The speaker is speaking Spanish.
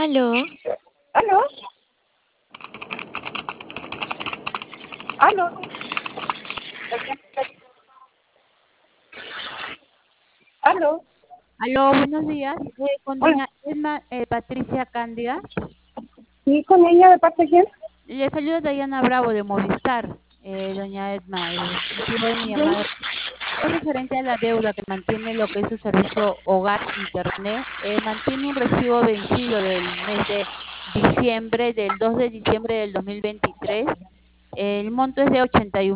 Aló, ¿Aló? ¿Aló? ¿Aló? Aló, buenos días. Con Hola. doña Edma Patricia Cándida. ¿Sí con ella de parte de quién? Le saluda Dayana Bravo de Movistar. Doña Edma, el motivo de mi llamada es referente a la deuda que mantiene lo que es su servicio Hogar Internet. Mantiene un recibo vencido del mes de diciembre, del 2 de diciembre del 2023. El monto es de 81